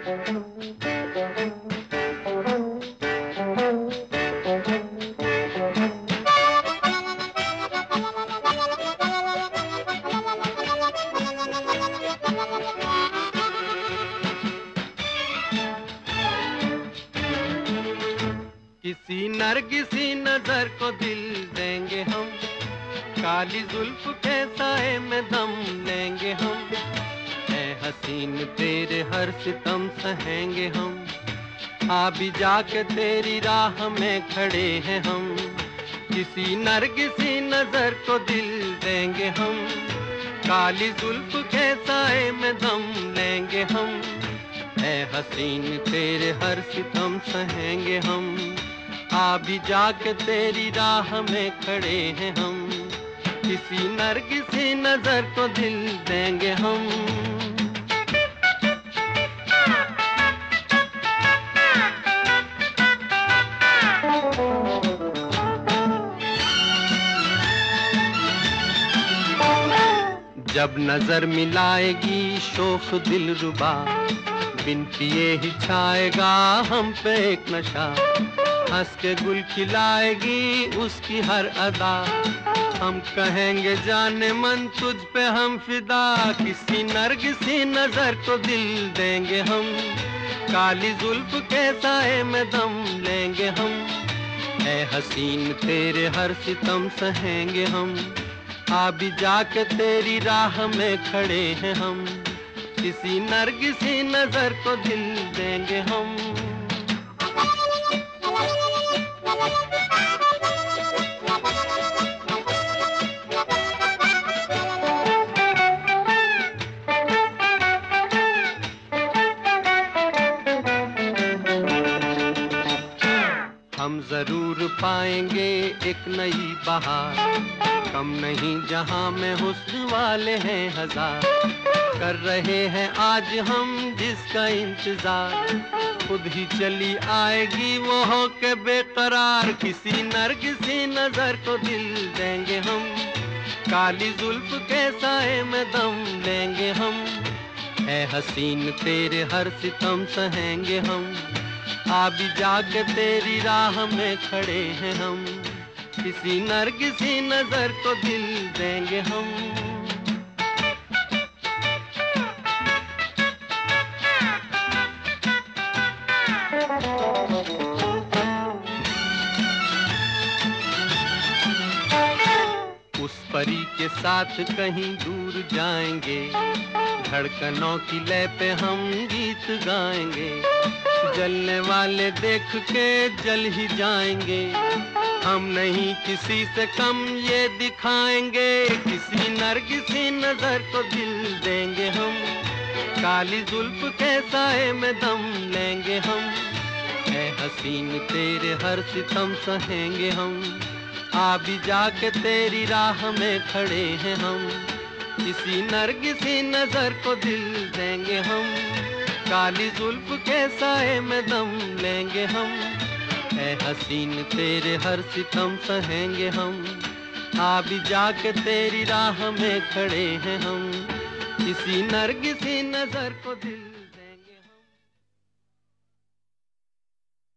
किसी नरगिसी नजर को दिल देंगे हम, काली जुल्फ के साए में दम लेंगे हम। ऐ हसीन तेरे हर सितम सहेंगे हम, आ भी जाके तेरी राह में खड़े हैं हम। किसी नरगिसी नजर को दिल देंगे हम, काली जुल्फ के साए में दम लेंगे हम। ऐ हसीन तेरे हर सितम सहेंगे हम, आ भी जाके तेरी राह में खड़े हैं हम। किसी नरगिसी नजर को दिल देंगे हम। जब नजर मिलाएगी शोख दिल रुबा, बिन पिए ही छाएगा हम पे एक नशा। हंस के गुल खिलाएगी उसकी हर अदा, हम कहेंगे जाने मन तुझ पे हम फिदा। किसी नरगिसी नजर को दिल देंगे हम, काली जुल्फ के साए में दम लेंगे हम। ऐ हसीन तेरे हर सितम सहेंगे हम, आ भी जाके तेरी राह में खड़े हैं हम। किसी नरगिसी नजर को दिल देंगे हम। हम जरूर पाएंगे एक नई बहार, कम नहीं जहां में हुस्न वाले हैं हजार। कर रहे हैं आज हम जिसका इंतजार, खुद ही चली आएगी वो हो के बेकरार। किसी नरगिसी नजर को दिल देंगे हम, काली जुल्फ के साए में दम लेंगे हम। ऐ हसीन तेरे हर सितम सहेंगे हम, आ भी जाके तेरी राह में खड़े हैं हम। किसी नरगिसी नजर को दिल देंगे हम। उस परी के साथ कहीं दूर जाएंगे, धड़कनों की लय पे हम गीत गाएंगे। जलने वाले देख के जल ही जाएंगे, हम नहीं किसी से कम ये दिखाएंगे। किसी नरगिसी नजर को दिल देंगे हम, काली जुल्फ के साए में दम लेंगे हम। ऐ हसीन तेरे हर सितम सहेंगे हम, आ भी जाके तेरी राह में खड़े हैं हम। किसी नरगिसी नजर को दिल देंगे हम, काली जुल्फ के साए में दम लेंगे हम। ऐ हसीन तेरे हर सितम सहेंगे हम, आ भी जाके तेरी राह में खड़े हैं हम। किसी नरगिसी नजर को दिल